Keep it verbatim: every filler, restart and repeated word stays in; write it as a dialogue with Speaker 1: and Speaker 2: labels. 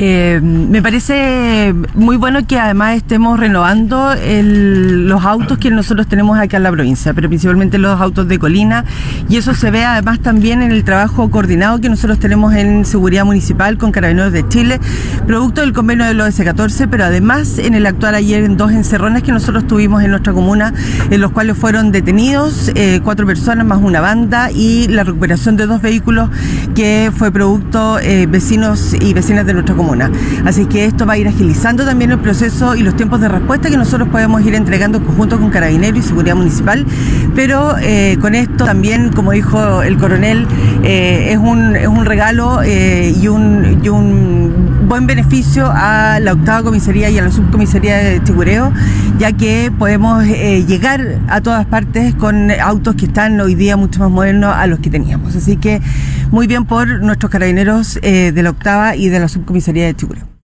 Speaker 1: Eh, me parece muy bueno que además estemos renovando el, los autos que nosotros tenemos acá en la provincia, pero principalmente los autos de Colina, y eso se ve además también en el trabajo coordinado que nosotros tenemos en Seguridad Municipal con Carabineros de Chile, producto del convenio de los ese catorce, pero además en el actual ayer en dos encerrones que nosotros tuvimos en nuestra comuna, en los cuales fueron detenidos eh, cuatro personas más una banda, y la recuperación de dos vehículos que fue producto eh, vecinos y vecinas de nuestra comuna. Así que esto va a ir agilizando también el proceso y los tiempos de respuesta que nosotros podemos ir entregando en conjunto con Carabineros y Seguridad Municipal, pero eh, con esto también, como dijo el coronel, eh, es, un, es un regalo eh, y, un, y un buen beneficio a la octava comisaría y a la subcomisaría de Chicureo, ya que podemos eh, llegar a todas partes con autos que están hoy día mucho más modernos a los que teníamos. Así que muy bien por nuestros carabineros eh, de la octava y de la subcomisaría de Chicureo.